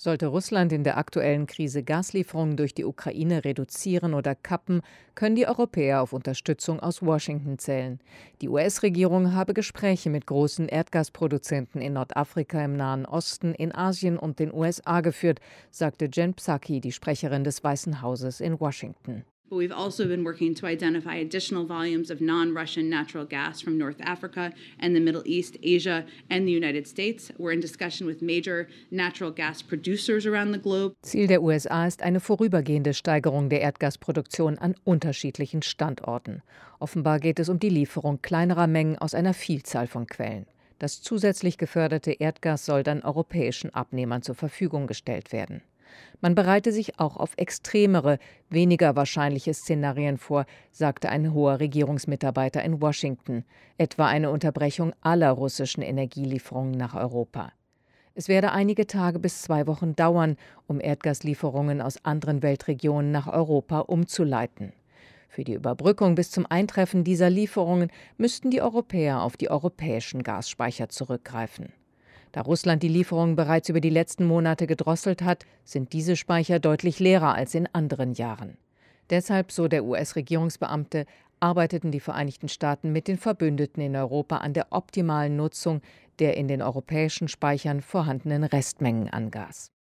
Sollte Russland in der aktuellen Krise Gaslieferungen durch die Ukraine reduzieren oder kappen, können die Europäer auf Unterstützung aus Washington zählen. Die US-Regierung habe Gespräche mit großen Erdgasproduzenten in Nordafrika, im Nahen Osten, in Asien und den USA geführt, sagte Jen Psaki, die Sprecherin des Weißen Hauses in Washington. But we've also been working to identify additional volumes of non-Russian natural gas from North Africa and the Middle East, Asia, and the United States. We're in discussion with major natural gas producers around the globe. Ziel der USA ist eine vorübergehende Steigerung der Erdgasproduktion an unterschiedlichen Standorten. Offenbar geht es um die Lieferung kleinerer Mengen aus einer Vielzahl von Quellen. Das zusätzlich geförderte Erdgas soll dann europäischen Abnehmern zur Verfügung gestellt werden. Man bereite sich auch auf extremere, weniger wahrscheinliche Szenarien vor, sagte ein hoher Regierungsmitarbeiter in Washington, etwa eine Unterbrechung aller russischen Energielieferungen nach Europa. Es werde einige Tage bis 2 Wochen dauern, um Erdgaslieferungen aus anderen Weltregionen nach Europa umzuleiten. Für die Überbrückung bis zum Eintreffen dieser Lieferungen müssten die Europäer auf die europäischen Gasspeicher zurückgreifen. Da Russland die Lieferungen bereits über die letzten Monate gedrosselt hat, sind diese Speicher deutlich leerer als in anderen Jahren. Deshalb, so der US-Regierungsbeamte, arbeiteten die Vereinigten Staaten mit den Verbündeten in Europa an der optimalen Nutzung der in den europäischen Speichern vorhandenen Restmengen an Gas.